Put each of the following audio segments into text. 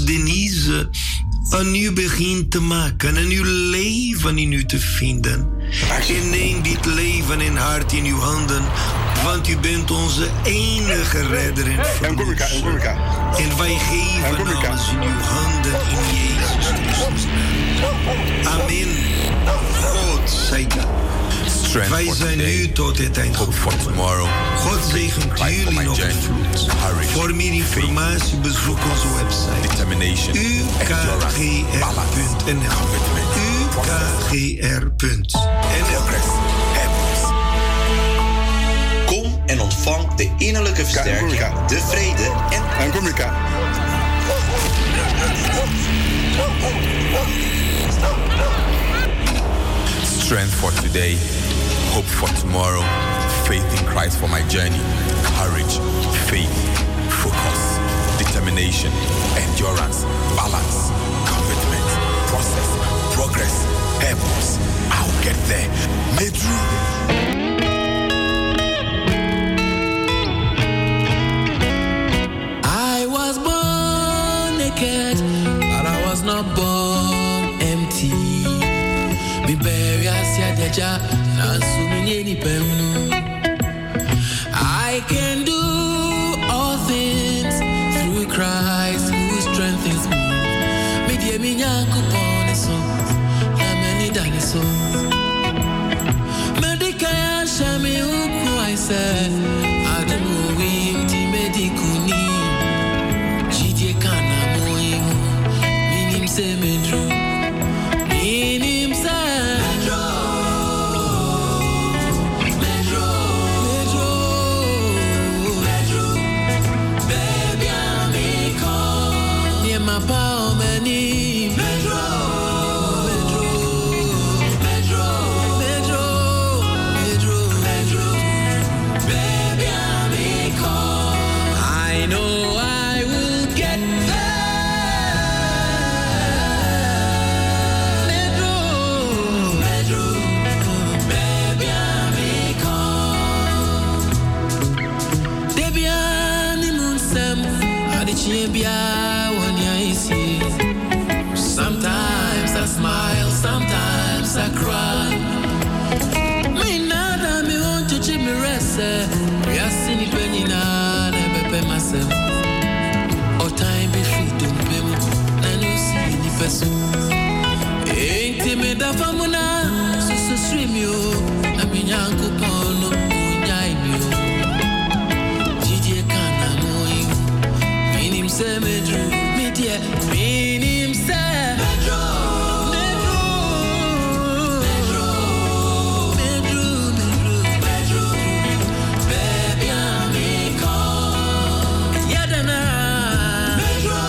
Denise een nieuw begin te maken, een nieuw leven in u te vinden. En neem dit leven en hart in uw handen, want u bent onze enige redder en verlosser. En wij geven alles in uw handen in Jezus Christus. Amen. God zij dank. Wij zijn nu tot het eind gekomen. God zegent jullie nog een vloed. Voor meer informatie bezoek onze website ukgr.nl. ukgr.nl. Kom en ontvang de innerlijke versterking, de vrede en strength for today, hope for tomorrow, faith in Christ for my journey, courage, faith, focus, determination, endurance, balance, commitment, process, progress, purpose. I'll get there. Made through. I was born naked, but I was not born empty. Me bury asia deja, na sumini ni pemu. I can do all things through Christ who strengthens me. Me die mi nyanku pone so, ya meni dani so. Medika ya shami uku I said, Adamu wimti medikuni. Jidye kana moimu, minim se medru. Minim se sometimes I smile, sometimes I cry. Me nada me want to chip me rest. We are seeing penny na never myself. Or time be free to me, and you see the person. Ain't me da famuna, so stream you. I mean yanko pono, unyai me. Jidye kana moing, minim se me drew. Minim se Medro baby amico Yadana Medro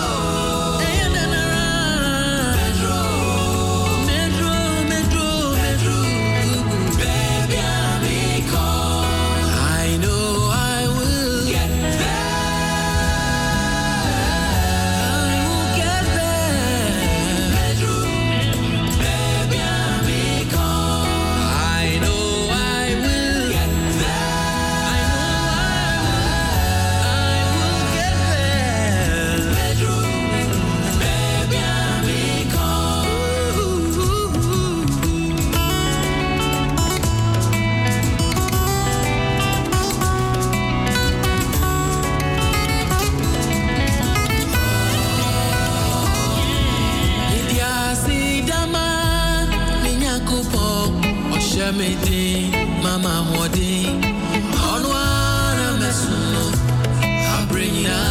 baby amico. I know I will get there. Mama Modi, on one mesuno, I bring ya.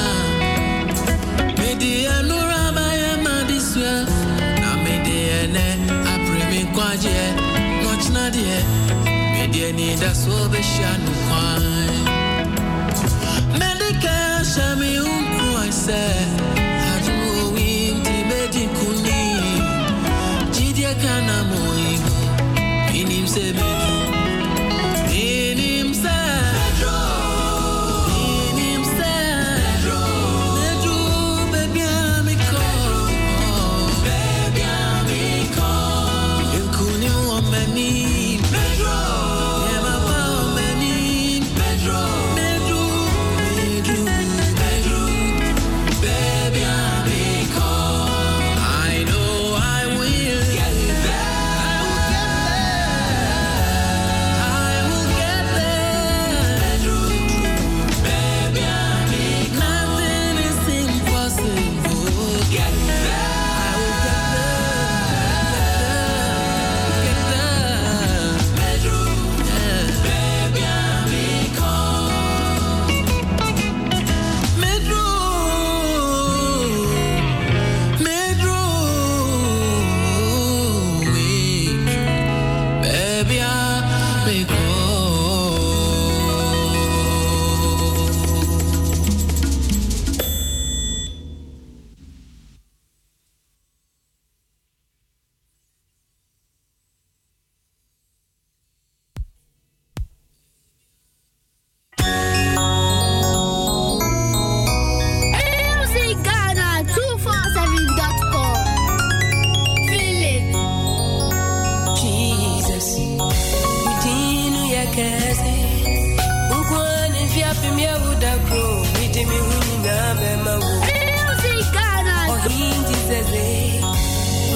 Media Nurama Yamadiswa, na Mediane, I bring me quaje, much nadia, Media need a so be shanu quine. Medica Shami Unku, I said, I do win the medicuni, Gidia Canamoi. Minim se medru, minim se medru, minim se medru, baby amico, Enkuni wameni medru, yema pa wameni medru, baby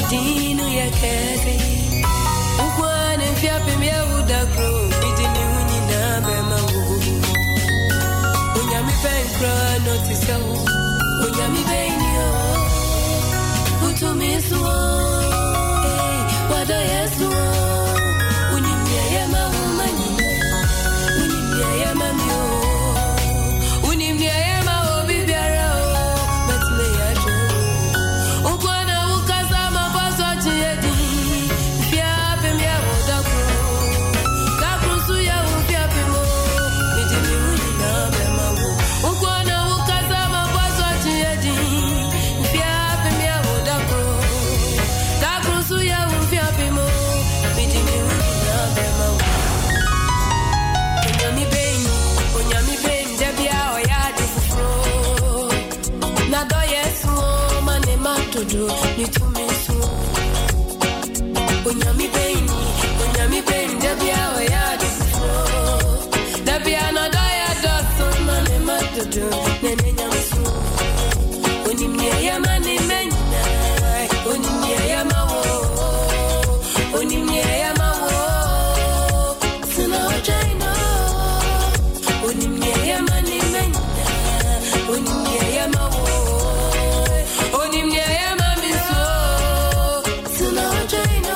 Dino ya kete Ukwane fia pemia udakro Bidini huni na bema Unyami penkra notisa Unyami benio Utumisu Wada yesu Unimia ya mahumani Unimia ya mamio Unimia ya mahobi biara Batme ya jo Ukwana ukaza mabazo chiyedi Fia pemia udakro Dakro suya ufia pemo Nijimi uni na bema Ukwana ukaza mabazo chiyedi Fia pemia udakro Dakro suya ufia pemo Nijimi uni na bema Onyami beni debia oyadi fufro Na do yesu mane matodo nitumisu Onyami beni debia oyadi fufro Debia na do yesu mane matodo nene nyamsu Onimye ya mane menina Onimye ya mawo Onimye ya mawo Sina ojaina Onimye ya mane menina Onimye ya mawo Onimye ya mamiso Sina ojaina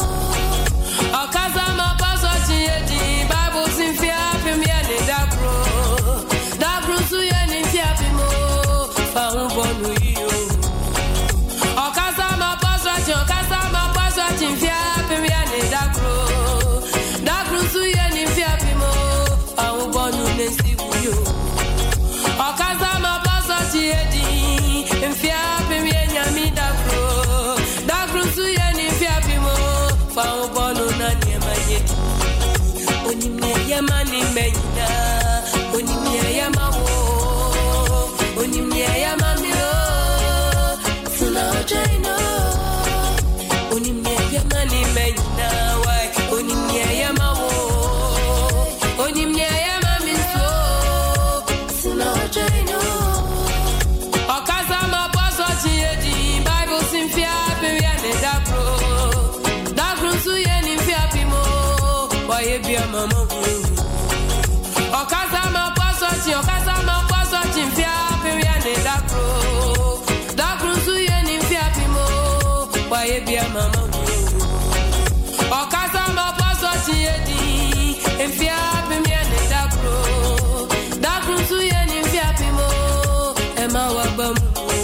Okaza mapaso chiyedi Bible sinfia pimia ne dakro Dakro suye ni fia pimo Fa umbonu iyo Okaza mapaso chimfia pimia ne dakro Dakro suye ni fia pimo Fa umbonu ne sibuyo Okaza mapaso chiyedi Mfia pimia nyami dakro Dakro suye ni fia pimo Fa umbonu na niema yedi Onimye ya mani menina Onimye ya mawo Onimye ya mamio Sina ojaina Onimye ya mani menina Wai Onimye ya mawo Onimye ya mamiso Sina ojaina Okaza mapaso chiyedi Bible sinfia pimia ne dakro Dakro suye ni fia pimo Waye bia mama Okaza mapaso chimfia pimia ne dakro Dakro suye ni fia pimo Waye bia mama Okaza mapaso chiyedi Mfia pimia ne dakro Dakro suye ni fia pimo Ema wabamu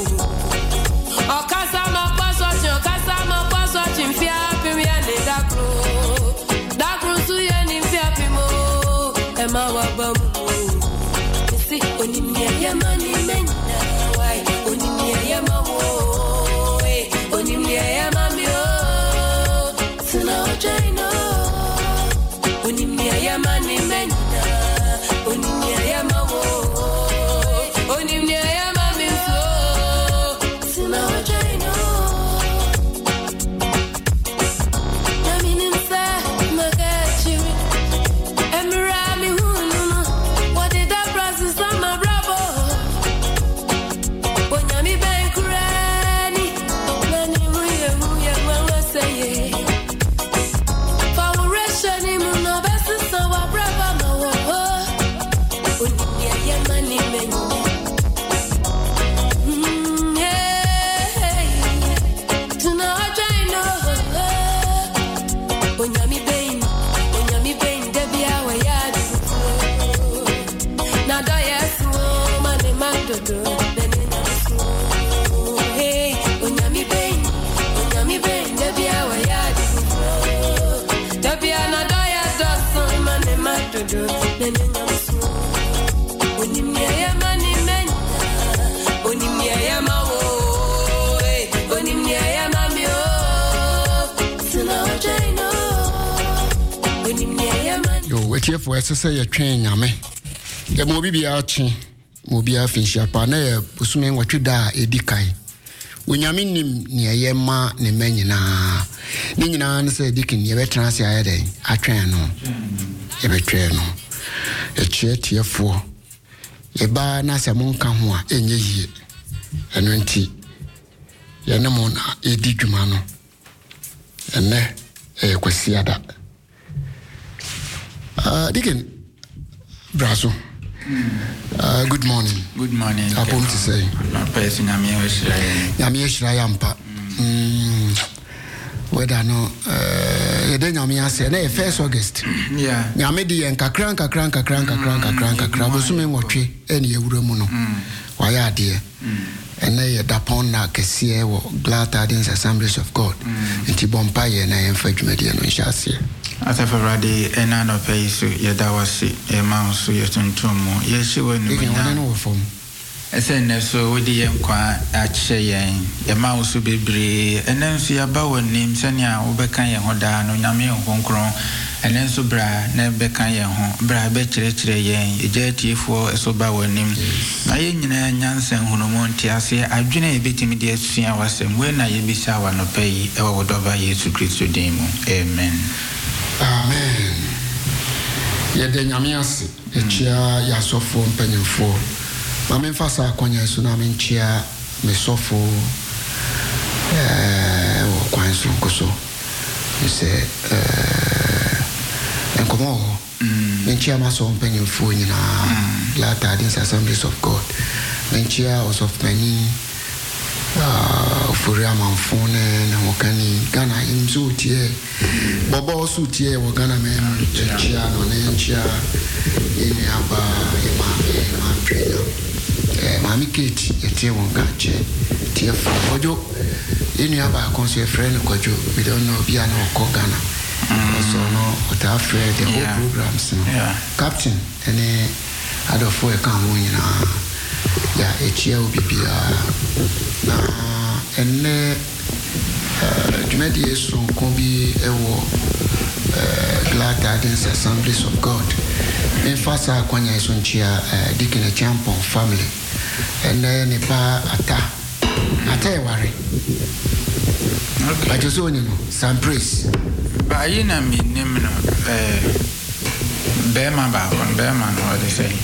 Okaza mapaso chimfia pimia ne dakro Dakro suye ni fia pimo Ema wabamu Si onimye ya mani menina Wai onimye ya mawo Onimye ya mamio Sina ojaina Onimye ya mani menina Onimye ya mawo Onimye ya mamiso Sina ojaina Naminimsa magachiri Emirami hununu Wadida brasi sama bravo Onyami benkurani Nani huye mama seye Fawureshani muna besi sawa brava mawo Onimye ya mani menina Tuna ojaina Onyami beni debia wa yadi fufro Na do yesu mane matodo nene nyamsu Hey Onyami beni debia wa yadi fufro Debia na do yesu mane matodo nene nyamsu Onimye ya mani menina Onimye ya mawo Onimye ya mamio Sina ojaina Onimye ya mani Yo, wetiefo esese ye twen nyame. De mo bibia achi, mo bia finshia pa na ye busume nwatweda edikai. Onyame nim ne ye ma ne manyina. Ni nyina ne se dikin ye betra ase ayede atwen no. Ye betwen no. Echie tiefo. Ye ba na se monka ho a enye yie. Eno nti ye ne mo na edi dwuma no. ene kwasiada Dikin Brazo. Good morning. Good morning. Apom to say. No person Nyame Yampa. Whether no yede nyame ase na 1st August. Yeah. Nyame di enkakran bosume nwotwe ene ewura mu no. Waya ade. Ene ye dapon na kese wo Glad Tidings Assemblies of God. Nti bompa ye na yemfa dwumade no nhyase. Atafurade ena no pay so yeda wase e ma so yetuntum ye hyewe no nya no fom esen so wodi ye kwa akye yen e ma so bebre enen so yaba wonim sania wobeka ye hoda no nyame nkonkron enen so bra na beka ye ho bra be kyerɛkyerɛ yen eja tiefo so ba wonim na ye nyina nyansen honomo ntiase adwene e betimi de asua wasem we na ye bisa wa no pay e wo wodoba Yesu Kristo din mu amen. Amen. Yede nyame ase echia yasofo mpanyemfo. Mame mfasa akwanya so na menchia mesofo kwanso nkoso. Ise enkomo menchia maso mpanyemfo nyina Glad Tidings Assemblies of God. Menchia of many for Ramanfone na wakani Ghana imzutie bobo sutie wa Ghana men chia no nenchia ini aba ima trainer mami Kate etie wonka che tie fojo ini aba konse friend kojo we don't know bia no ko Ghana so no ota friend the whole programs no captain any adofo e kan wo nyina ya echia obibia na enne dwumadi Yesu nkombi ewo Glad Tidings Assemblies of God emphasize akwanya Yesu nchia Deacon Champon family enne ne pa ata eware okay ajoso ni no some praise ba yina mi nim no bema ba kon bema no what they say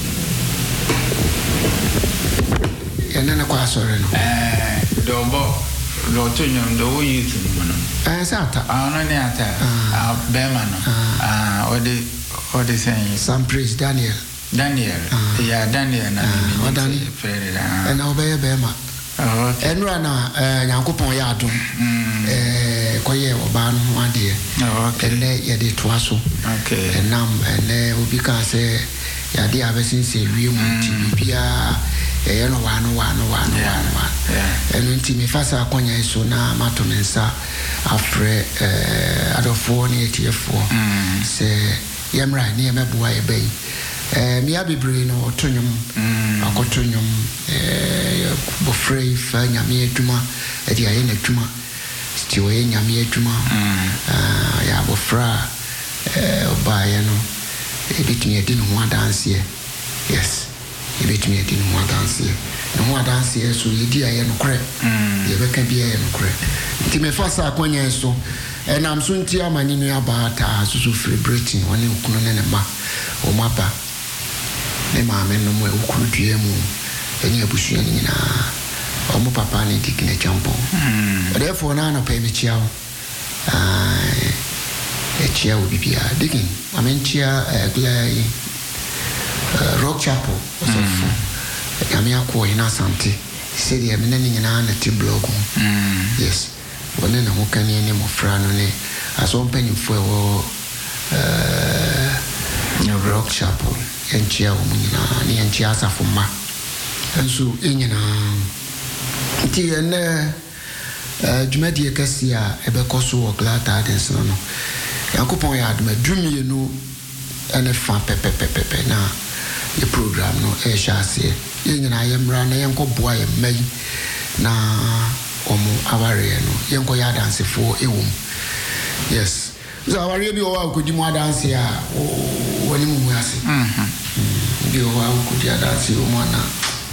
enne kwa sorry no dobo lo tunyo ndo youth no sata no ne ata bema no what they saying some praise Daniel yeah Daniel na mi Daniel and obey bema okay enra na Nyankopon ya adom koye oba no ade okay ene ye de toaso okay enam ene obi ka se ya de abesinse wiem ti bia no wano eno nti me fasa akonya Yesu na mato mensa afre adofo ne etiefo se yemra ne yemeboa yebei mi abebre no otonyum akotonyum bofrei fa nyame aduma edi aye na aduma stiwo ye nyame aduma ya bofra obaye no ebitumi edi no ho adanse yes ebetumi edi no ho adanse so yedi aye no kre ye beka bia ye no kre nti me fasa akonya Yesu enam so nti amani no abata so celebrating woni okunu ne ma o mapa ne ma me no mo okunu due mu eni abusua ni na o mo papa ne Deacon Champon therefore na no pay me chiao chia ubibia Deacon amenchia glai Rock Chapel so yami akwo ina sante said ya menani nyina na ti blog yes wone na hokani ne mofra no ne aso mpanyimfo ewo Rock Chapel enchia wo nyina ne enchia asafo ma enso enyina ti ene dwumadi kase a ebekoso wo Glad Tidings no Yakopon ya aduma dumie no ene fa pepepepe na the program no shase yenyina yemra na yenko boa yemmai na omo aware no yenko ya dance fo ewum yes so aware bi o wa kodi mu dance a woni mu ase bi o wa kodi dance o mo na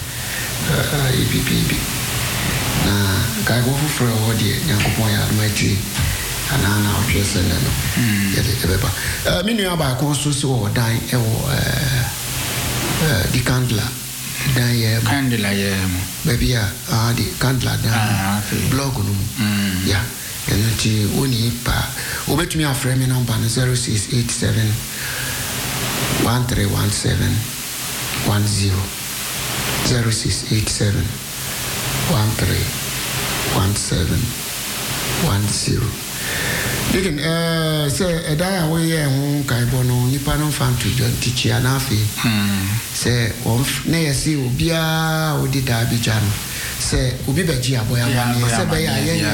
ibb na ga go fufura o de Yakopon ya adumati ana otwese no yede ebeba minu aba ko so si o dan ewo the candler dan ye candler ye baby the candler dan blog no ya Energy uni pa. Obet me a frame number 0687 1317 10 0687 1317 10. Again, say a day away and Kaibono, Nippon fan to John Tichianafi. Say, near see Ubia or did Abijan. Say, Ubibaji Aboya, say by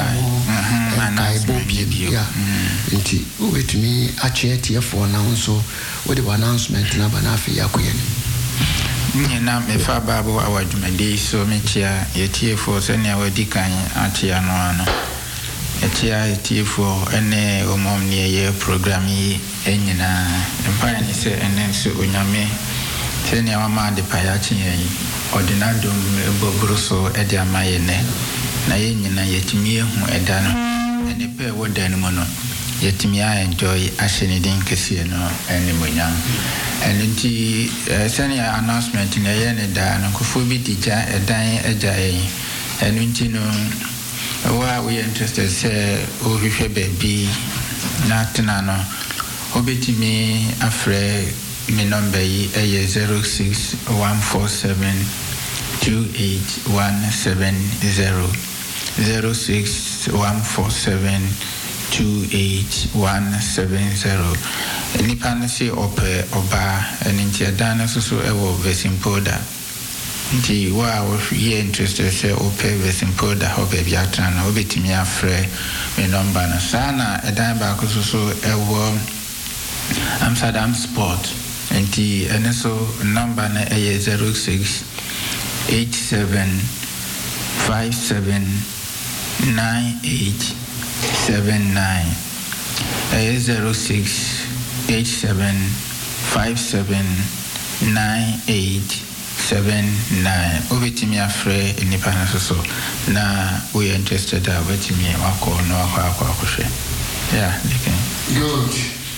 Kaibo, Inti, wait to me, a chair here for now, so what the announcement Nabanafi Yakuyan. Now, me fa Babu, our Jumadi, so much here, yet here for sending our decan at Yano. Eti for ene omom ne ye program yi enyina empire ni se ene so onyame se ne ama de payachi yi ordinadom ebobroso e de amaye ne na ye nyina yetimi ehu eda no ene pe woda ne mo no yetimi a enjoy ahye din kese no ene monyam ene nti se ne announcement ne ye ne da no kofo bi dija edan eja yi ene nti no Why we interested say oh we baby natina no obeti me afre me number yi 06147281170 06147281170 nipa no say ope oba enti adana so ewo vesimpoda nti wa we interested say ope vesimpoda hobe biatra na obetimi afre me number na sana edan ba ko so ewo Amsterdam Sport nti eneso number na 0687579879 0687579879 obetimi afre nipa na so na we interested obetimi wako no akwa yeah they can good.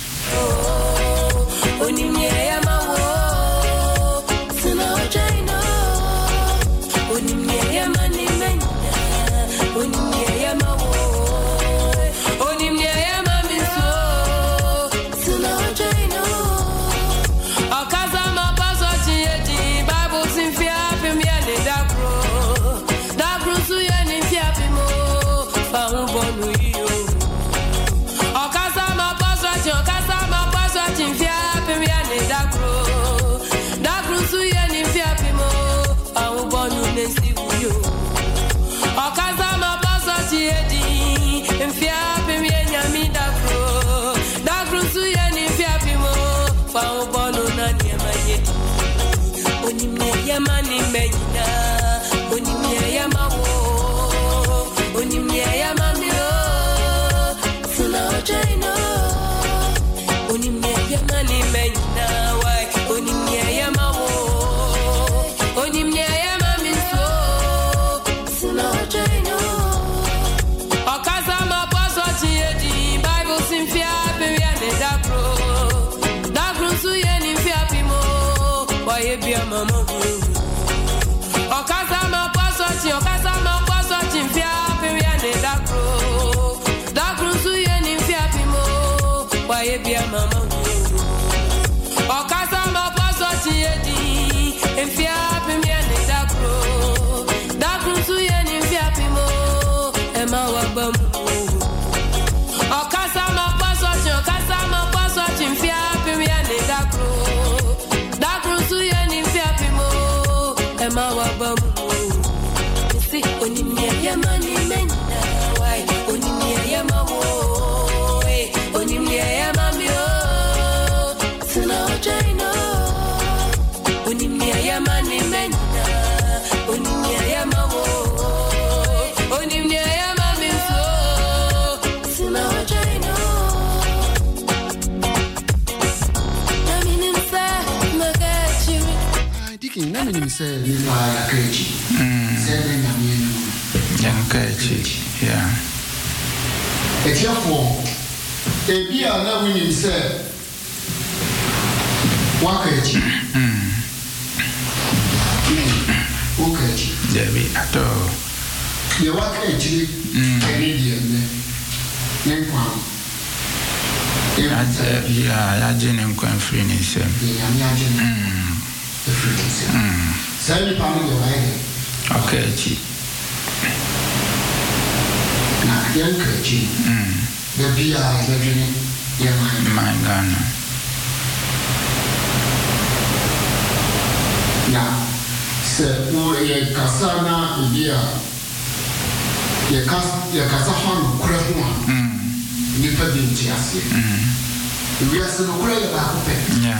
Yeah. It's your fault. A beer now when you say, Wakachi. Okay. Debbie, at all. The Wakachi, Canadian. Nenkwan. Ya jene nkwan free ni sem. Ya mi ajene. Free ni sem. Sai pa mi yo ai. Okay, chi. Na yan ka chi. The bia the jene ya my Ghana. Na se o ye kasana bia. Ye kasa hanu kura ho. Nipa bi nti ase. We are so kura ya ba ko pe. Yeah.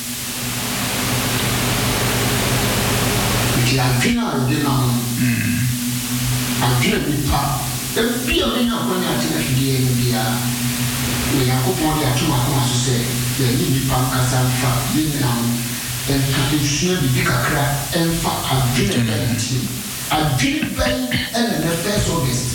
Ti adwena de na ho. Adwena nipa. E bi o nya ko nya tina hwede ni bia. We ya ko pon ya tuma ko so se. Ye ni nipa kasa fa ni na ho. En ka nsua bi kakra en fa adwena de nti. Adwena en the first August.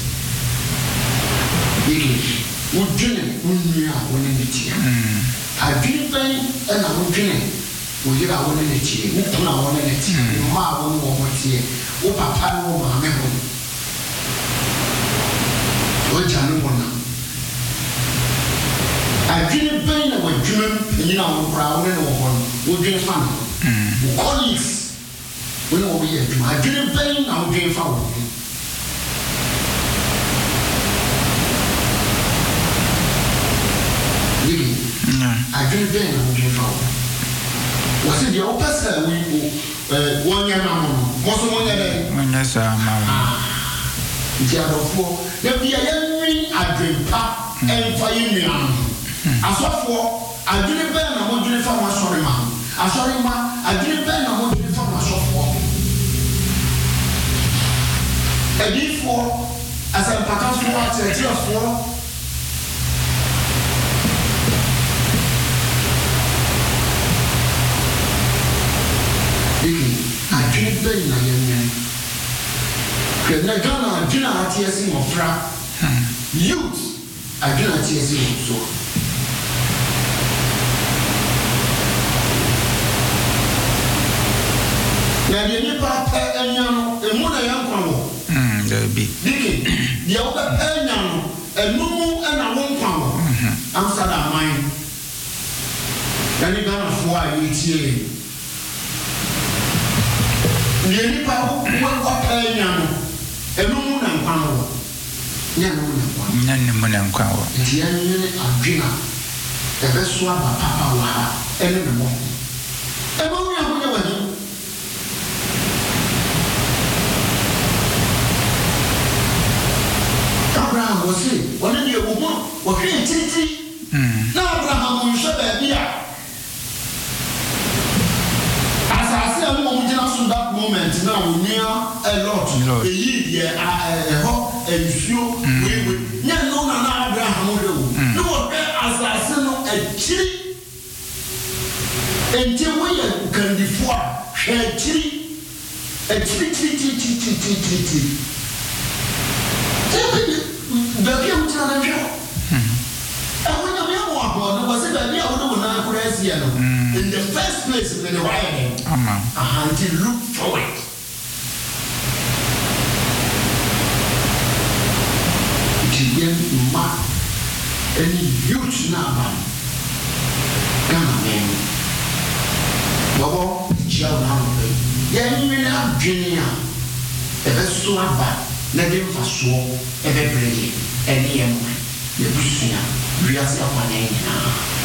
Wudwene wunua wone ne tia. Adwene ban na wudwene woyira wone ne tia. Wukuna wone ne tia. Ma wone wo tia. Wo papa no wo maame ho. Wo janu wona. Adwene ban na wudwene nyina wo kra wone ne wo ho. Wudwene fa no. Wo colleagues wone wo ye adwuma. Adwene ban na wudwene fa wo. I didn't think I would give out. Was it your person? One year, most of 1 year. Yes, Therefore, there be a young I drink pap and fire me. As for I didn't burn a module for my sorry man. I sorry man, I didn't burn a module for my software. And therefore, as I pass for a tear for. I drink very na young. Kena Ghana, Gina TSC of Fra. Youth, I do not TSC so. Now, the Nipa and Mona Yankamo. There be. Dicky, the other Enyano, and Mumu and I won't come. Amsterdam mine. Then you gonna fly with Nipa wa panyano enu na nkwanwo nya no na nkwanwo nya ne mo na nkwanwo ntia nyene adwena ebe so aba papa wa ha ene ne mo ebe wo ya ho ya wani Abraham was say woni ne wo mo wo hwe titi na Abraham mo hwe ba bia that moment now we near a lot. A year, a hot, and few. We no Abraham. No, as I said, a tree. Until we can before a tree. A tree. The game to the job. And when you know was it that you would in the first place in the writing, until look forward. It's ma any youth now, Ghana man. Bobo, child now, yeah, you have Junior, a vessel about, let him for so, every day, and the end, the Busia, we are someone now.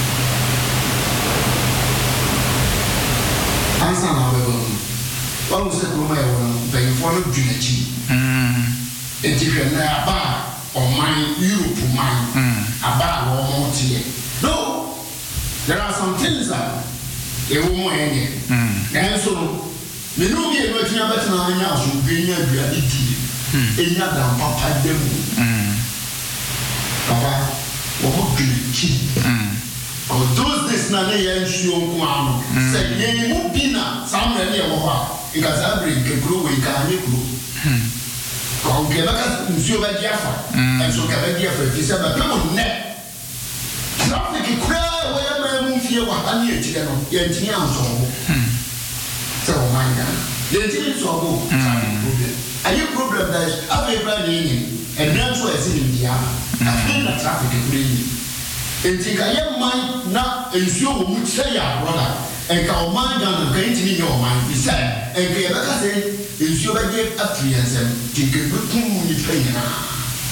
Answer now, what was the Roma paying for the Junachi? And if you're not a bar or mine, Europe, mine, a bar or more tea. No, there are some things that a woman, and so the new year, but you have better than else will be near reality. In your papa demo. Papa, what do you keep? Those days na ye nsuo nko ano say ye mu bina somewhere near ho because every grow we can make grow ko ke baka nsuo ba diafa and so ka ba diafa fi say ba people net traffic kura we ma mu fie wa ani etire no ye ntini anso ho so my god ye ntini so ho problem ayi problem that is every brand in and then so as in India, I feel the traffic agree. And think I am mine not and so would say, brother, and our mind on the painting in your mind, he said, and Gabaka said, is your idea of 3 and 7, think a good thing when you train now.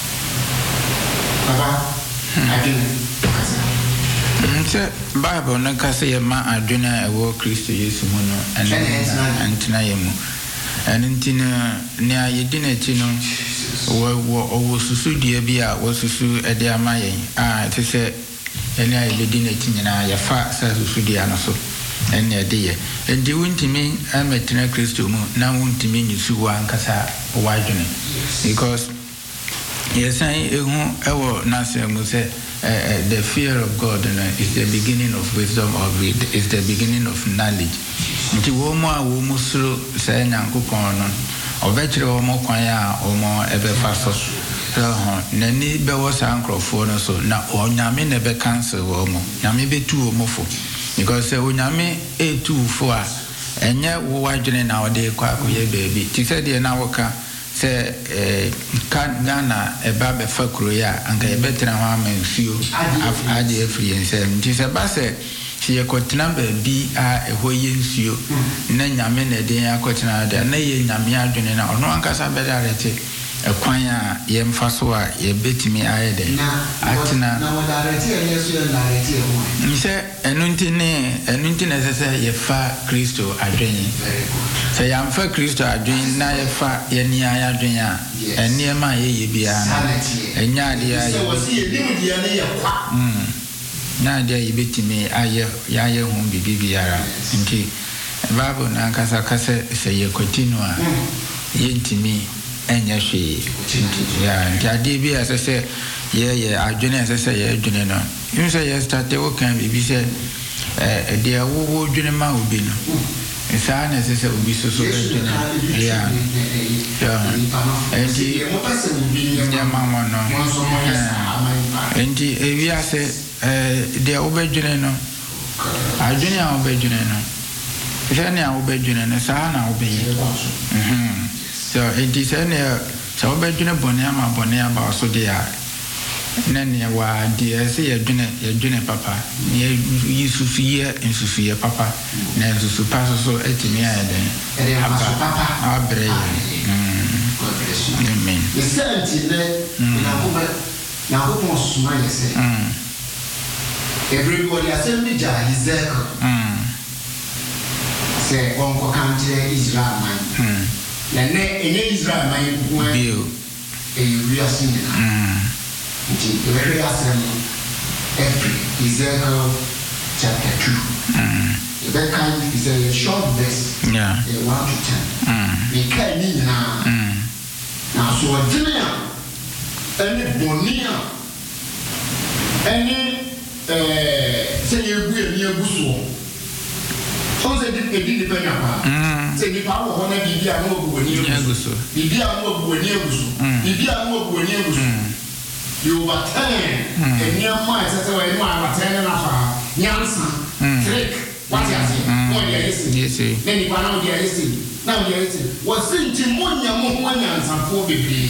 I didn't. Bible no kase ma adwena ewo Kristo Yesu mu no antena yemu anentina ne ayedina ti no wo susu die bi a wo susu ede amayen te se ene ayedina ti nyina ya fa sa susu die anaso ene ede ye ende wuntimi ametena Kristo mu na wuntimi nyusu wa nkasa wa adwene because yesan ehu ewo na se mu se the fear of God is the beginning of wisdom, or is the beginning of knowledge. Nti wo mo a wo musuro say Nyankopon no obekire wo mo kwan a wo mo ebefa so nani be wo sa nkrofo no so na onyame ne be cancel wo mo nyame betu wo mo fo because onyame etu fo a enye wo wadwene na wo de kwa koye baby ti said de na wo ka se kan Ghana eba be fakuro ya anka ebetra ho amansuo ade afri ensem nti se ba se ye kotena ba bi a eho ye nsuo na nyame na den akotena da na ye nyame adwene na ono ankasa be da rete ekwan a ye mfa so a ye betimi aye den atena na wada rete ye so na rete ho nse enunti ne se ye fa Kristo adwene se ya mfa Kristo adwene na ye fa ye ni aya adwene a ene ma ye bia na enya ade ya ye wo si ye nimu dia ne ye kwa na dia ye betimi aye ya ye hu bibiara nti Bible na kasa se ye continue a ye ntimi enya hwe ya nti ade bi asese ye adwene asese ye adwene no you say ye start wo kan bibi se de wo dwene ma obi no esa na asese obi so adwene ya enti mo pase obi ya mama no enti ewi ase de wo bedwene no adwene a wo bedwene no jene a wo bedwene no sa na wo be so it is any so bedwene bone ama bone aba so dia nene wa dia se yedwene papa ye yisusuye papa na susu paso so etimi ayeden papa abre amen the senti ne na ko suma yese everybody assembly ja Ezekiel say onko kante Israel man na ne Israel man ko bio we are seeing the very every Ezekiel chapter 2 that kind is a short verse 1 to 10 we can need now so any bonia any say you go so say did depend upon say the power of one bibia no obu ni eguso bibia no obu ni eguso bibia no obu ni eguso you overturn and near my say we no overturn na fa nyansa trick what you say mo dia yesi then you na dia yesi now dia yesi was sinti monya mo nyansa fo bibli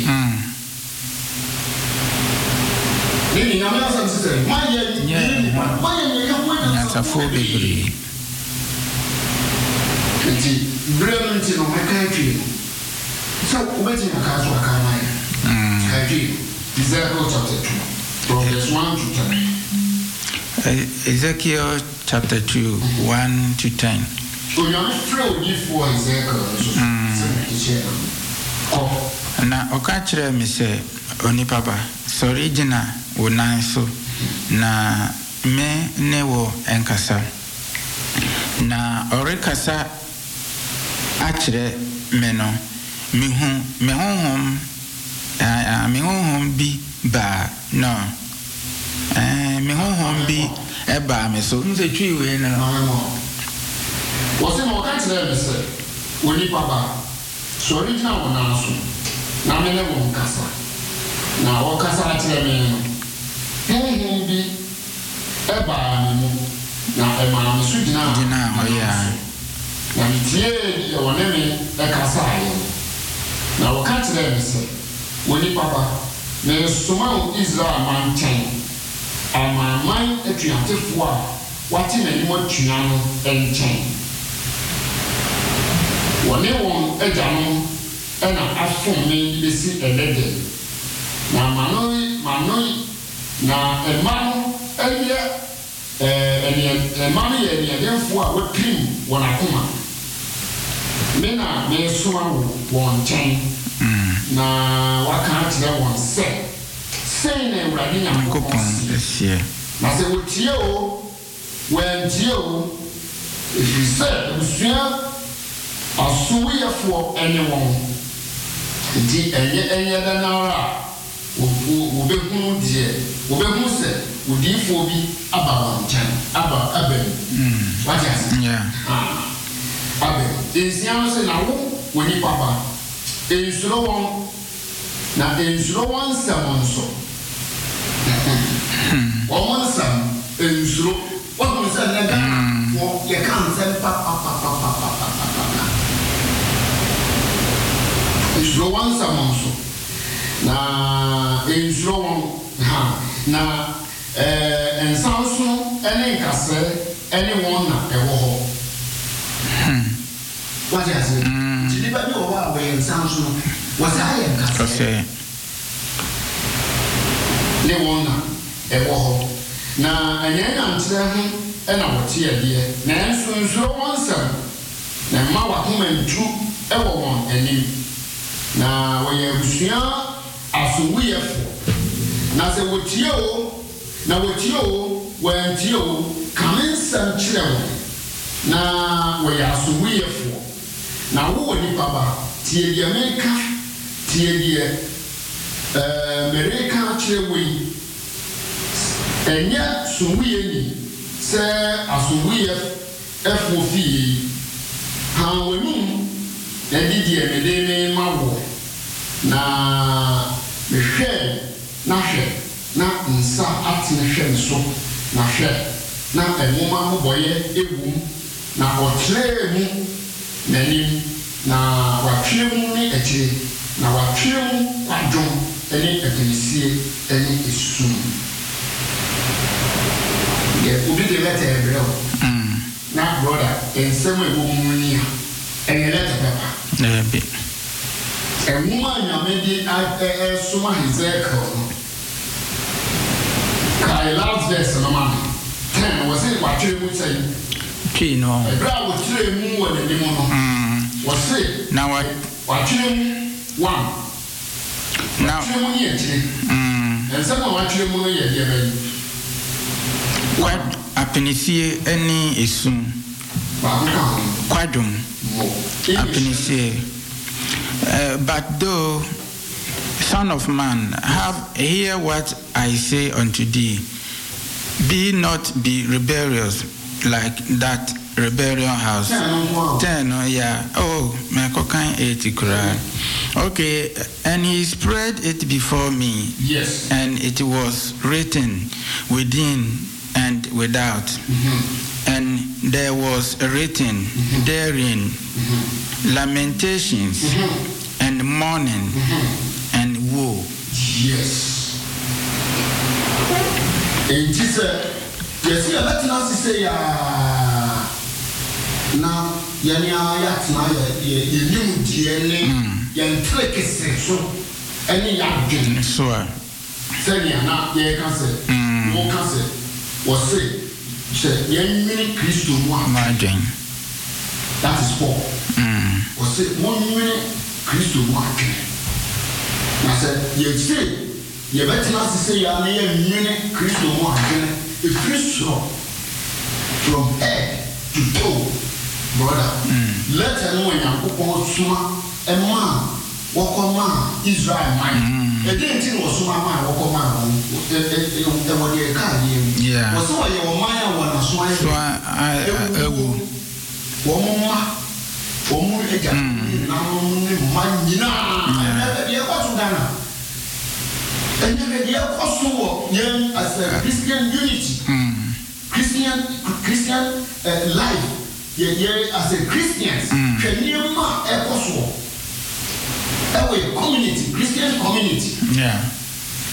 ni na me say say my nyansa fo bibli brilliant in my country. So, waiting a casual Carmine. Ezekiel chapter 2, from verse 1 to 10. Ezekiel chapter 2, 1 to 10. So, you're not thrilled before Ezekiel. Na okachire mi se oni papa sorry jina wo nan so na me ne wo enkasa na orekasa achire me no me honhom bi ba no me honhom bi e ba me so nze twi we na wo se mo ka tire me se woni papa so original wo na so na me ne wo kasa na wo kasa achire me honhom bi e ba me mo na e ma me so dina ho ya na mitie wonemi e kasa ayo na wo ka tire me se woni papa na soma Israel manchen amaman atuatefo a wate n'anim atua no nchen wɔne wɔn agyanom ɛna afom ne besi ɛlɛdɛ na manoi na ɛma no ɛyɛ ɛma no yɛ ɛniɛdenfo a wɔpirim wɔn akoma me na mesoma wɔn nkyɛn na waka akyerɛ wɔn sɛ sɛn na Awurade Nyankopɔn sie na sɛ wɔtie o wɔantie o ɛfiri sɛ abusua asoweyɛfoɔ ɛne wɔn nti ɛnyɛ dɛ nara a wɔbɛhunu sɛ odiyifoɔ bi aba wɔn nkyɛn aba mu wagye ase aba nsia no sɛ na wo nipa ba nsuro wɔn na nsuro wɔn nsɛm nso wɔn nsɛm nsuro wɔn sɛ ne Ghana yɛka nsɛm papapapapapapa nsuro wɔn nsɛm nso na nsuro wɔn na nsa nso ne nkasɛ ne wɔn na ɛwɔ hɔ wagye ase nti nipa bi wɔ hɔ a wɔyɛ nsa nso no wɔsɛ ayɛ nkasɛ ne wɔn na ɛwɔ hɔ na ɛnyɛ nyankyerɛ ho ɛna wɔte adeɛ nanso nsuro wɔn nsɛm na mma wakoma ntu ɛwɔ wɔn anim na wɔyɛ abusua asowuyɛfo na sɛ wɔtie o wɔantie o kame nsɛm kyerɛ wɔn na wɔyɛ asowuyɛfo na wowɔ nipa ba tie deɛ meka tie deɛ mereka kyerɛ wɔ yi ɛnyɛ sowuyɛ ni sɛ asowuyɛfoɔ fie yi ha w'anum na di deɛ mede ne ma wɔ na mehwɛ na nsa atene hwɛ ne so na hwɛ na nwoma mmobɔyɛ ewum na ɔkyerɛ mu n'anim na watwerɛ mu ne akyire na watwerɛ mu kwadwom ne adanisie ne esum obi de lɛtɛ ɛbrɛ o na broda nsɛm a ɛwɔ mu ni a ɛyɛ lɛtɛ pɛpa nwoma a Nyame de ɛsoma Hezekiel no kae last verse no ma 10 wɔ sɛ watwerɛ mu sɛ twi no ɛbrɛ a wɔtwerɛ mu wɔ n'anim no wɔ se na watwerɛ mu 1 na watwerɛ mu ne akyire nsɛm a watwerɛ mu no yɛ deɛ bɛyi apenisie ne esum kwadwom apenisie but though son of man hear what I say unto thee, be rebellious like that rebellion house 10 me kokan 80 kura. Okay, and he spread it before me, yes, and it was written within and without, and there was written therein lamentations and mourning and woe. Yes. In Jesus, yes, you let us say, now, Yania, you knew DNA, and trick is so, any young gin, so, Senya, not ye can say, more can say, was say, young mini Christo, my Jane. That is Paul. Was say, 1 minute Christo, my I said, you say, you better not say, you are near mini Christo, my a Christo from head to toe, brother. Let alone your Suma, a man, walk on man, Israel, mine. A didn't was Suma, walk on man, what you can't hear. Yeah. Was all your mind when I swine. So I will. Omu eja na manyina na de ko to Ghana enye de ko so yen as a Christian unity Christian life ye as a Christians hweniema e ko so e we community Christian community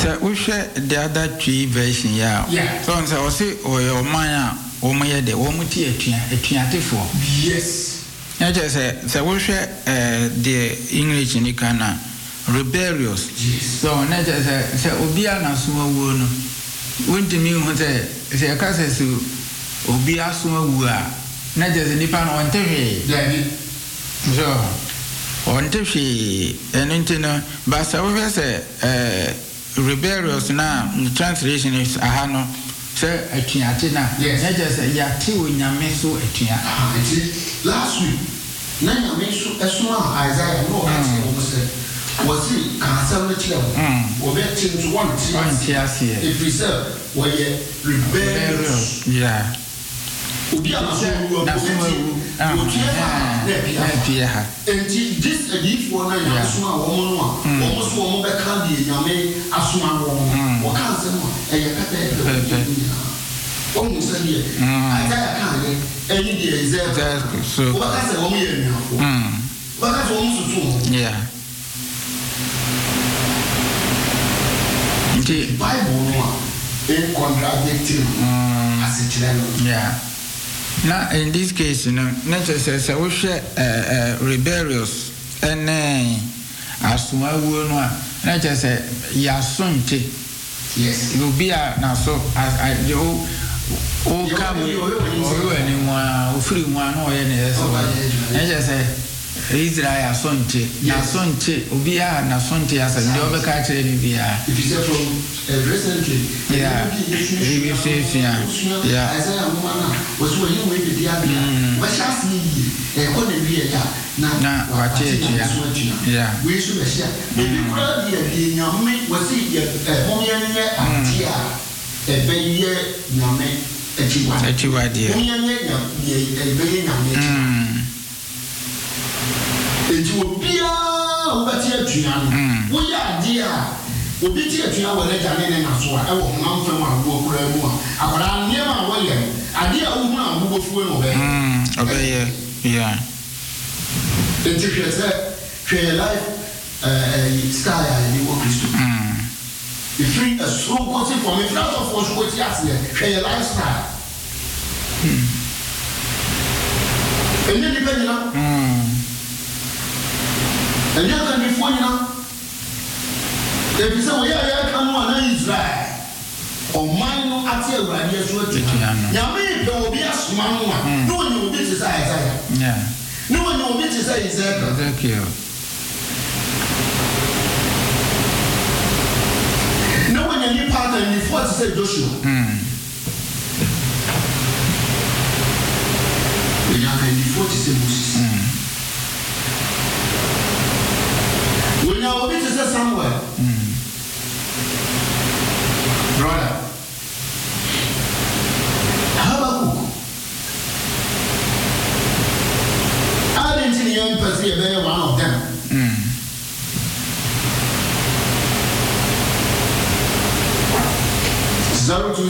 So we share the other three version, yeah. So I say, or your man, or my day, or muti a for. Yes. I just say, so we share the English in the Ghana, rebellious. So I just say, Obiana small wound. Went to me when say, a cousin to Obia small wua, not just a nipan on TV. So, on TV, and internal, but so we say, rebellious now, the translation is Ahano, sir, a Tiatina. Yes, I just say, Yatu in Yamesu, a Tia. Last week, Nana Mesu, as soon as Isaiah, no, was it cancel the chair? Or bet to one tear here. If we said, well, rebellious. Yeah. And this a gift for a woman, almost one more candy, Yame, Asuma, or cancer, and your pepper. Almost a year. I can't, any day is there. So, what that's a woman now? But that's almost true. Yeah. The Bible is contradicting as a channel. Yeah. Now, in this case, you know, nature says, I wish rebellious and as to my woman, nature said, Yasunti. Yes, it will be now so as I do. Oh, come anyone, free one or any. Nature said, Israel Yasunti, Yasunti, Ubia, Nasunti, as a double catcher in Via. If you say from recently, yeah, Isaiah was when you went to the other. What shall see? A good idea. Now, what yeah, we should share. Maybe your mate was it a woman, a baby, your mate, a chihuahua, it will be over here. We are dear. Obi ti atua wale jane ne naso a e wo honam fam a wo kura mu a akora niam a wo ye ade a wo hu a wo bofu no be obeye yeah enti hwe life sky a ni wo Kristo free a so go to for me not of us go to ase hwe lifestyle eni ni be ni na eni kan bi fo ni na. If you say, we are coming on Israel, or mine no at your radio, Yami, there will be a small one. No one will be to say Isaiah. Yeah. No one will be to say Isaiah. Thank you. No one in your part and before to say Joshua. We are before to say Moses. We now will be to say somewhere. Brother, Habakkuk. I didn't see the young person very one of them. 0207371619 0207371619.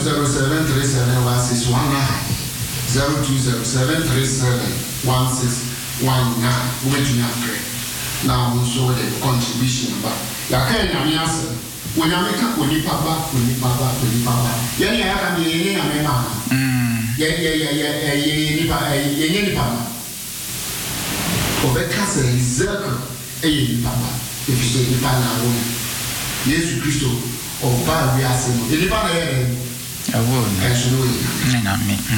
Wait to pray. Now we show the contribution about Yakan. When I make up with Papa, yeah, I mean, Papa. For the castle is circle, Papa. If you say the Pana woman, yes, Christo, or Bar, we are saying, the Pana, I won't, I should know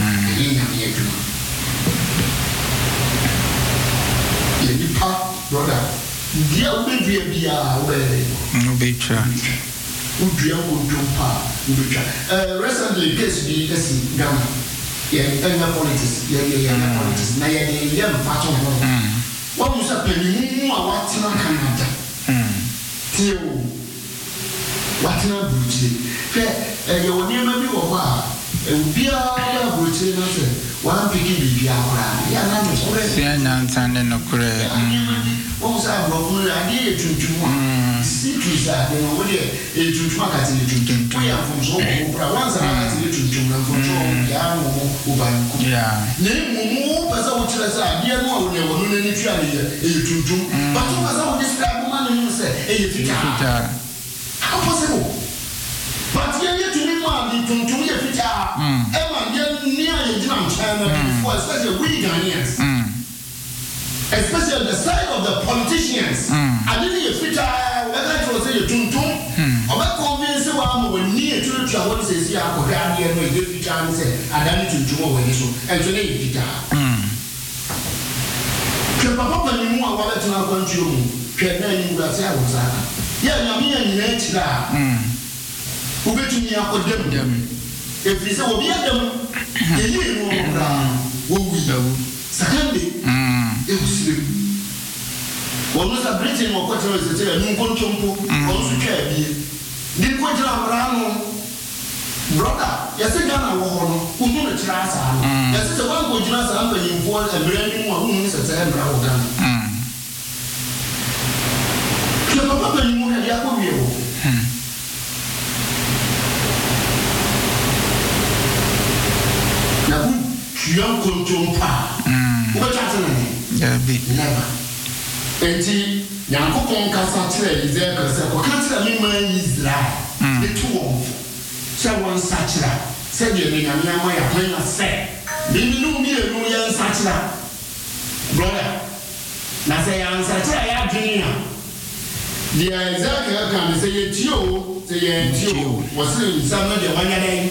it. Brother. Dia ubedua bia ubetra udua kodumpa ubetra recently case bi esi Ghana yeah politics politics na yeah mfacho ho wa musa panimu a watina Canada tio watina buji ye woni ma bi wo ha ubia ba buji na se wa piki bibia akora ya na me kore sia nyansane no kore Once I broke my idea to secrets that they know what it to track at the to from so once I had to from yeah. Name more as I would say, dear, no, never knew any training but as I would describe money, you say, if you how possible? tuntum ye fita Emma near China before, especially we Ghanaians. Especially the side of the politicians. I didn't fit whether it was a tuntum or a convince one when near to the travel says, yeah, or Ghanaian, we give each other and say, I don't need to when you so, and to name it. Papa, you know what to our country, can you was yeah, you mean nature. Who bet me up with them? If we say, well, be at them, you know, secondly, it was sleep. Well, Mr. Britain or Quater is a new control, also care be. Didn't quite around, brother. Yes, I got a war who knew the trust. Yes, it's a one good trust uncle in for a brand new one who is a temporary gun. Papa, you want to have you. Now, young control power. What happened? Never. And Yankopon Castle is there because I can't tell me my Israel. The two of someone such that said you mean I'm playing a set. Maybe no me a million such that. Brother, now say I'm such a junior. The exactly can say you was in some of the one day.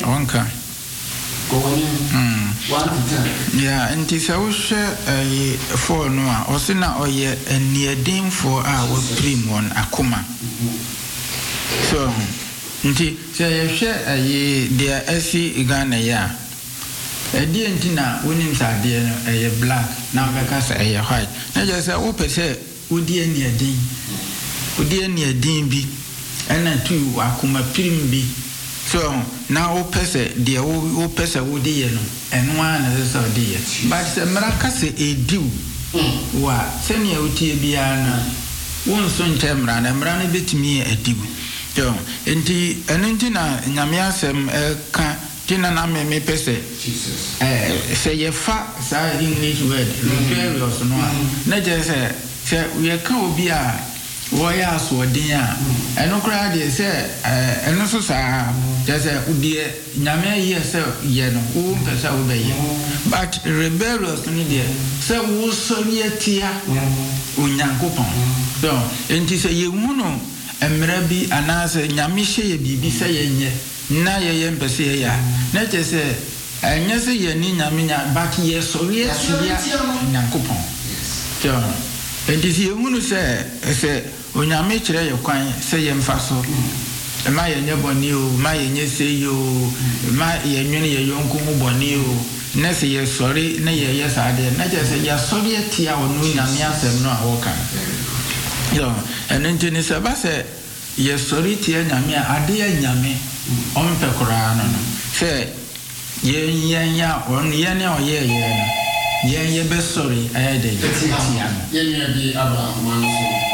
Yeah, and this I wish for no, or sina or ye a near dim for our prim one akuma. So, nti say share ye dear SC Ghana ya. A dear Tina winning sa dear a black, now because a white. Now just a open say, would dear near dim, would dear near dim be, and then two akuma prim be. So now pese dear o pese wo de no eno an so de but se mraka se edu wa se ne otie bia na won so ntemra na mra na betimi edu so enti eno nti na nyame asem ka tina na me pese se ye fa sa English word rebellious no na je se we ka obi a Waya so dia eno kra de se eno so sa just udie nyame ye se ye no wo pesa wo be ye but rebellious ni de se wo so ni atia onyankopon so enti se ye hu no emra bi anase nyame hye ye bibi se ye nye na ye mpese ye ya na che se enye se ye ni nyame nya but ye so ye atia onyankopon so enti se ye hu no se onyame kire ye kwan se ye mfa so ma ye nye boni o ma ye nye se yo ma ye nwene ye yonko mu boni o na se ye sori na ye ye sade na je se ya sori atia onu nyame asem no a wo kan yo eno ntini se ba se ye sori tie nyame ade ya nyame on pe kora no se ye ya on ye ne o ye no ye be sori ayede ye ye bi Abraham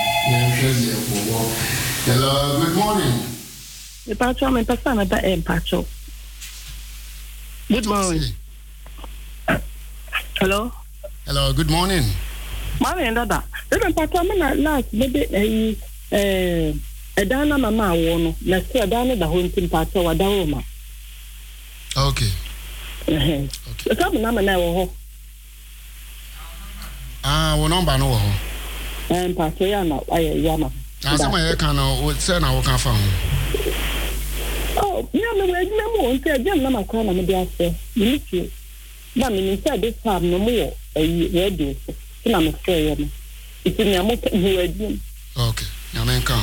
hello, good morning. Good morning. Hello. Hello, good morning. Morning, Dada. Last maybe a dana mama wono. Let's say a dana the whole team part of Wadawoma. Okay. Okay. Some number now. We're not no. And Pastoriana, Yama. As I can send our car. Oh, yeah, no, won't say, Jim, no, my crown, I'm a dear, you. But inside this time, no more, a ready. I'm a fair. It's in your motor, you are. Okay, your man come.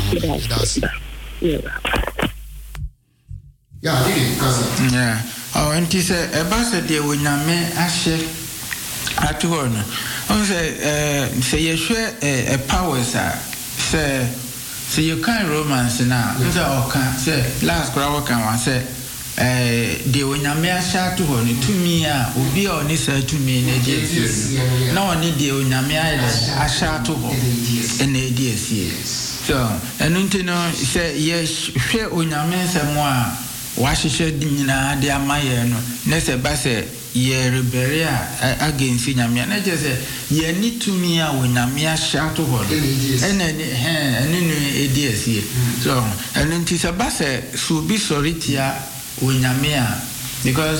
Yeah. Oh, and he said, a bastard, dear, when I may ashe at one. Oh, say you share a power, sir. So you can't romance now. Say, last crowd can say, they when you may share to one to me, will be on this to me in a day. No one need the Unyamia, I share to her in a day. So, and Untino say, yes, share Unyamia some more. Washisha Dina, dear Mayano, Nessa Basse. Ye rebellia against Namia. I just say, ye need to me when Namia shout to her. And then, ideas here. So, and then tis a basse, so be sorry, tia, Unyamia, because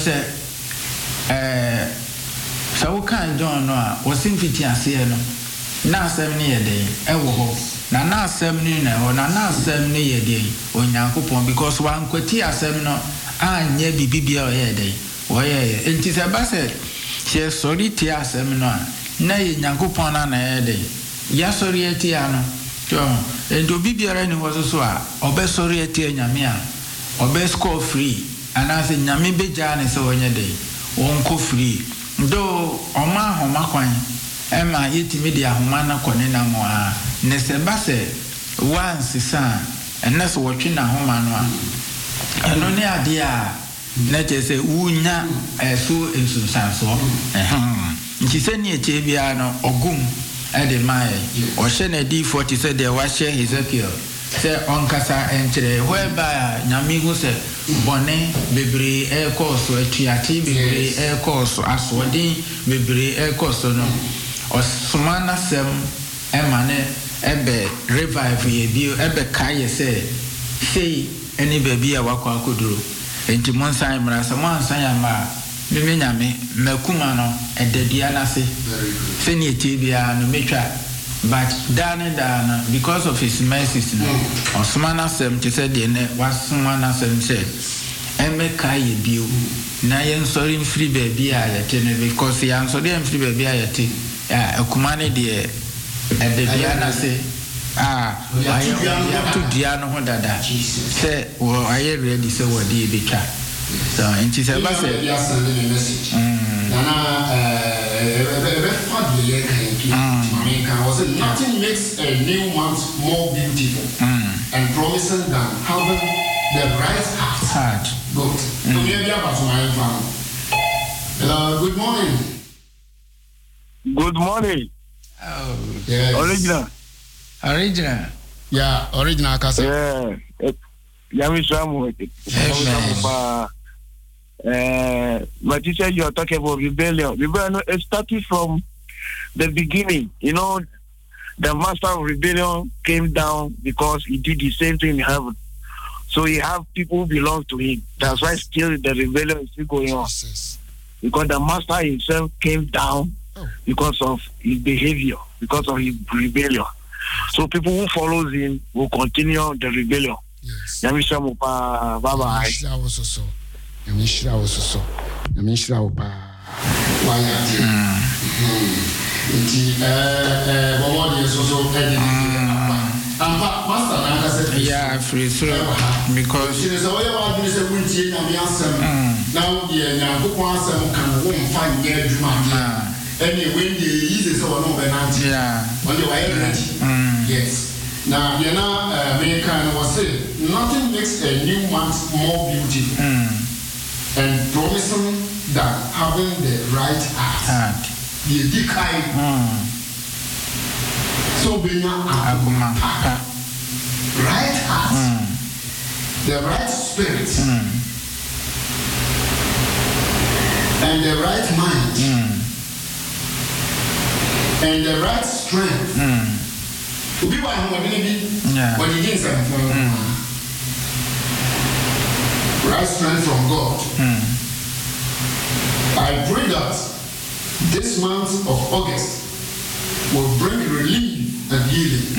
so can John was in Fitiasiano. Now 7 year day, ewo. Na 7 year or na 7 year day, Unyakupon, because one quetia semino, and ye be bibia day. Why, it is a basset. She is sorry tia seminar. Nay, Yakupon and a day. Yasori etiano. And to bibia was so, obe sorry etiamia, obe score free, and as in Yamibe Jan is on your day. Won't go free. Though Oma Homakwan, Emma Itimedia Humana Conena Moa, Nesebase, once son, and that's watching a Homanoa. And only idea, let us say, Unya, a so in Susanso. She said near Chebiano or Gum, Ademai, or Shene D40 said there was share his appeal. Say on Casa entry, whereby Namigo said, Bonnet, Bibri, air course, or Triati, Bibri, air course, Aswadi, Bibri, air course, or Sumana Sem, Emane, Ebe, revive ye, Ebe Kaya say any baby a wako could do. And to Monsa Mrasaman Sayama, Miminami, Mekumano, and the Dianasi, Seni Tibia, no Mitra. But Dana, because of his mercies, Osmana Sem said, was Sumana Sem said, Emeka Biu, Nayan sorry free baby, because the answer them free baby, a Kumani dear, and the Diana say, I am to Diana Hodada. Say, well, I already saw what the beta. So, and she said, was a nothing makes a new month more beautiful and promising than having the right heart. Good. Good morning. Good morning. Oh, yes. Original. Yeah, original Casa. Yeah. Yami Samu. But you said you are talking about rebellion. Rebellion is starting from the beginning. You know, the master of rebellion came down because he did the same thing in heaven. So he have people who belong to him. That's why still the rebellion is still going on. Because the master himself came down because of his behavior, because of his rebellion. So people who follows him will continue the rebellion. Yes. Bye-bye. Yeah, free throw because yes. Now, you know, American was saying, nothing makes a new month more beautiful and promising than having the right heart. The decay. So, being right heart, the right spirit, and the right mind, and the right strength. But he didn't say right strength from God. I pray that this month of August will bring relief and healing.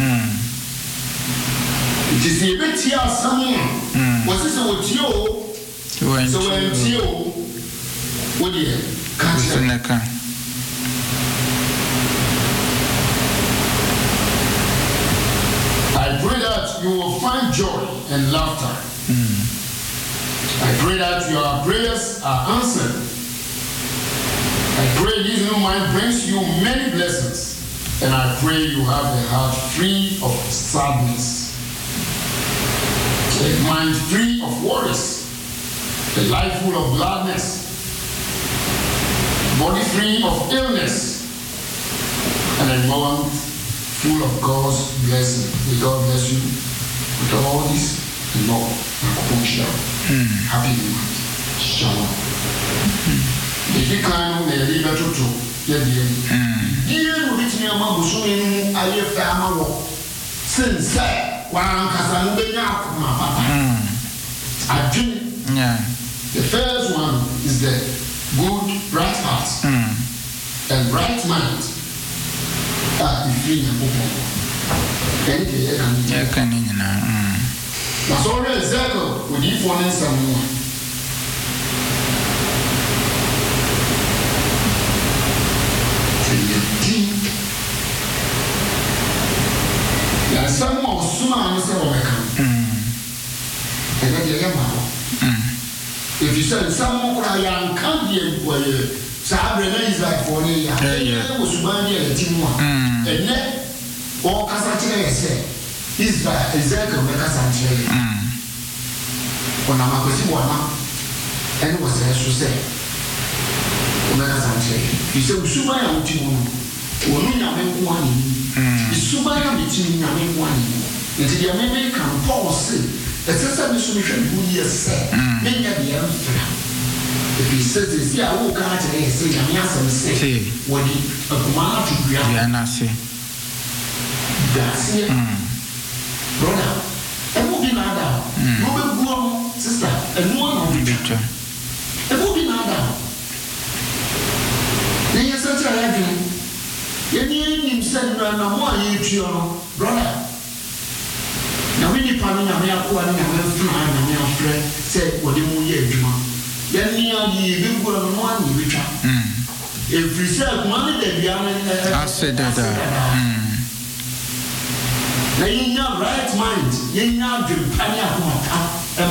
It is a bit here somewhere. Was this what you? So when you, what do you catch? I pray that you will find joy and laughter. I pray that your prayers are answered. I pray this new mind brings you many blessings. And I pray you have a heart free of sadness, a mind free of worries, a life full of gladness, body free of illness, and a month full of God's blessing. May God bless you with all this and more. Happy New Month. Shalom. If you can't, may you better to get the dear with me among Bushing, I have family. Since one Casanova, my papa. I drink The first one is the good, right heart and right mind. If you that's already a circle with you for someone. Some more soon say and then you if you say some more young can't be Sabre is like for me, was money and then all Cassandra said, is that exactly what Cassandra when I'm a and it was as you say. You said, Subaya, one, Subaya between one. It's the American policy. The system is who yes, sir. Many of the if he says, I will come today and say, I'm say, what he a command to be that's it. Brother, and moving out. No go sister, and one of the picture. And moving out. Then you said, you need him send no more you, brother. Now, when you come in, I'm here, said, what do you do? Then you are the big one, which if we sell money, then we are I said that. Now, in your right mind, you now do Panya. Am I?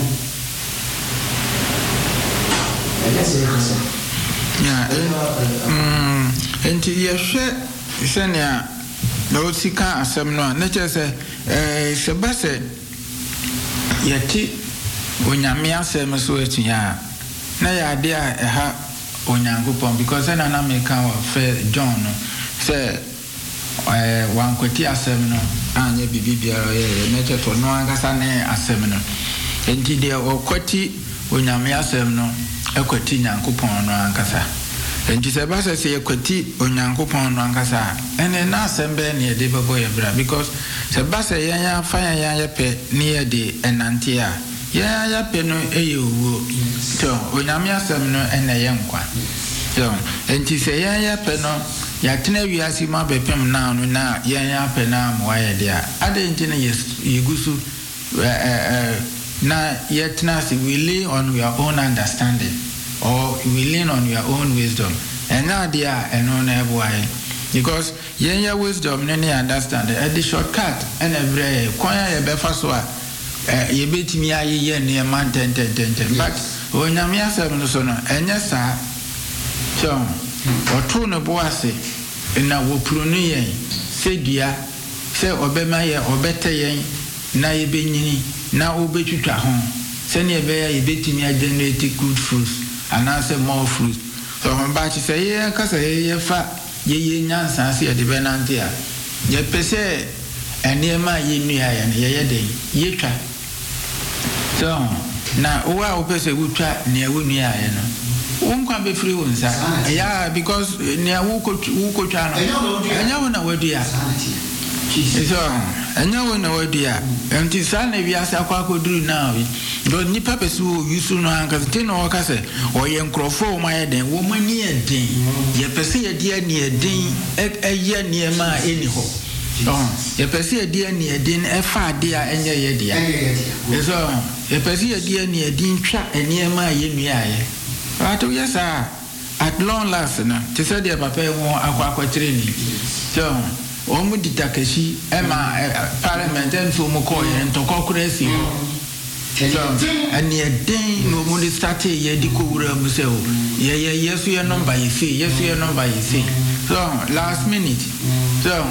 Yeah, and you share, Senya, those who can't assume no, not just a Sebase Yeti. Unyamia sema sueti ya na ya idea ha onyankopon because na na meka wa fe John say wankwati asem no anye bibibia ye na cheto no angasa ne asem no enti de okwati onyamia asem no ekwati nyankopon no angasa enti se ba se ekwati onyankopon no angasa ene na asem be ne de bebo ye bra because se ba se ya fa ya pe ne ye de enantia ya peno eyewo to onyame asem no ene ye nkwa to enti se ya peno ya tena wiase ma bepem na no na ya pena mo ya dia ade enti na yegusu na yet na we lean on your own understanding or we lean on your own wisdom and now dia eno na eboai because ya wisdom no na understand the shortcut and every kwan ya befa so a ye betimi aye ne man ten but onyame asem no so no enya sa so oto no boase na wo pronu yen sedua se obema ye obete yen na ye benyini na obetwitwa ho se ne be ye betimi generate good fruits and answer more fruits so ba chi se ye kasa ye fa ye nyansa se ye de benante a ye pese eniema ye nua ye den ye twa so na owa opese wutwa ne awunu aye no wonkwa be free wonsa yeah because ne wukotwa no enya wona wadua so enya wona wadua enti sana wiase akwakoduru na wi do nipa pese wo yusu no anka te no okase oye nkrofo ma ye den wo mani eden ye pese ye dia ne eden eye ne ma eni ho ye pese ye dia ne eden efa ade a enye ye dia so ye pese ye dia ne eden twa ene ma ye nua aye atu yesa at long last na te say dia papa won akwa training so omu ditakashi ema parliament en so mo ko ye ntokokrasi so ene eden no mo start ye di ko wura mu se o ye yesu ye number ye say so last minute so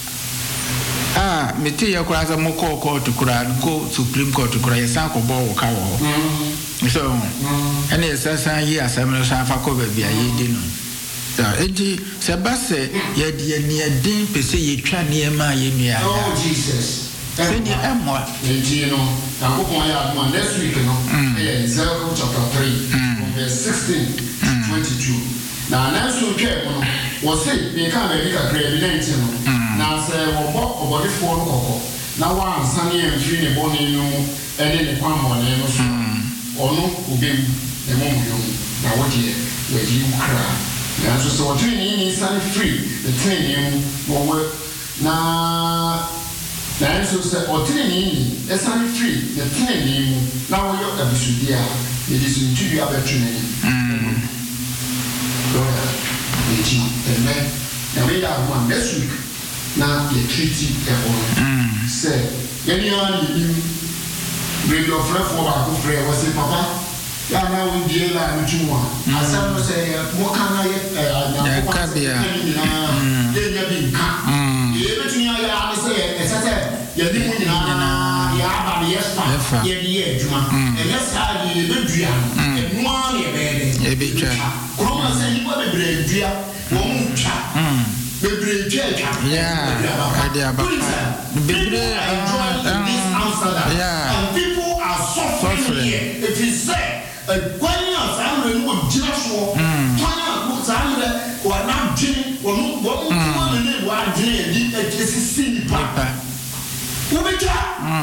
meti ya kwa za mo ko court kura ko supreme court kura ye san ko bo wo ka wo so ene sasa yi asamlo san fa ko ba bia ye di no so enti se base ye die ne edin pese ye twa ne ma ye nua oh Jesus se ni amwa enti no na ko kon ya ma next week no Ezekiel chapter 3 verse 16 22 na na so twa no wo se me ka be ka president no na se wo bo obodifo no kokko na wa ansane amfiri ne boni no ene ne kwamone no so ono ubem e mo mo na wo de we yi ukra na so so tun ni san free the train wo na so so otun ni san free the train na wo yo abisudia it is into you abetrene eji eme na we da one next week na the treaty say anyone you radio friend for our friend was say papa ya na we die la nchumwa asa no say mo kana ye na ka bia ye nya bi nka ye betunya ya na say esete ye di mu nyina ya ba ye fa ye di ye adwuma e ye sa ye bedua e noa ye be e betwa ko ma say ni ba bebre dua wo mu twa bebre twa yeah ade aba bebre and people are suffering here if you say kwanya samre no gina so kwanya ko samre wa na gin wo no ne wa gin di esisi ni pa wo betwa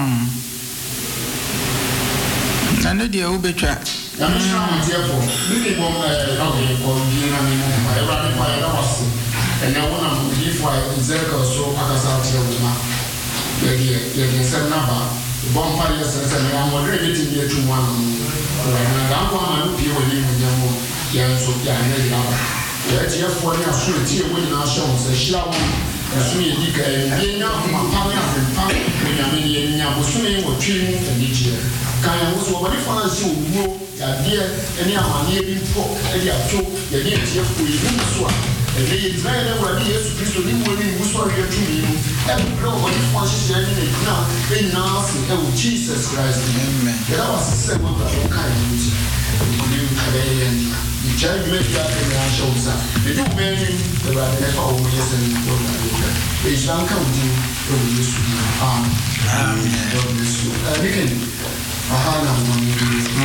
na no dia wo betwa na me sha mo tie fo ni mo na ko di na mi mo ma e ba ni pa ya wasi and I want to give for Ezekiel so akasa tie wo ma ye se na ba bomba ye se na mo re meeting ye tu mo na ga ko ma no pie wo ni mo nyamo ya so ya na ya ba ye tie fo ni aso tie wo ni na sha wo se hira wo aso ye di ka ye nya ma pa na pa ni na me ye nya bo so ni wo twi mu ani je kan ya wo so ba ni fa na si wo ya die eni amane bi po e dia to ye ni tie fo ye ni so a e ye Israel wa ni Yesu Kristo ni mo ni wo so ye tu ni mu e bro wo ni fa shi ni ni na e na si e wo Jesus Christ amen ya was se mo ba o kai ni ti ni ka be ye ni chai me ya ke na show sa e du be ni e ba ne fa o ye se ni ko na e jan ka u di o Yesu amen God bless you again aha na mo ni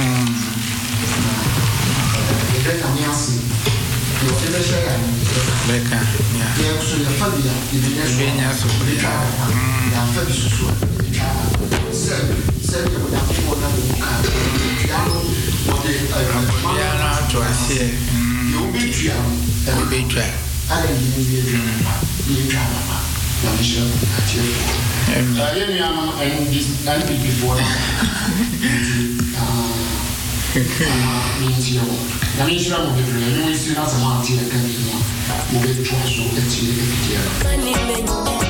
e na mi asi yo e be share beka ya so ya fabia ibenya so ya fabi so se ya mo da ko na mo ka ya no mo de ya na to asie yo be tua e be tua ale ni ni tua mama na mi sha na tie ya mi ama and this and before na mi sha mo de ni mo isi na sama tie kan ni mo be tua so e tie e tie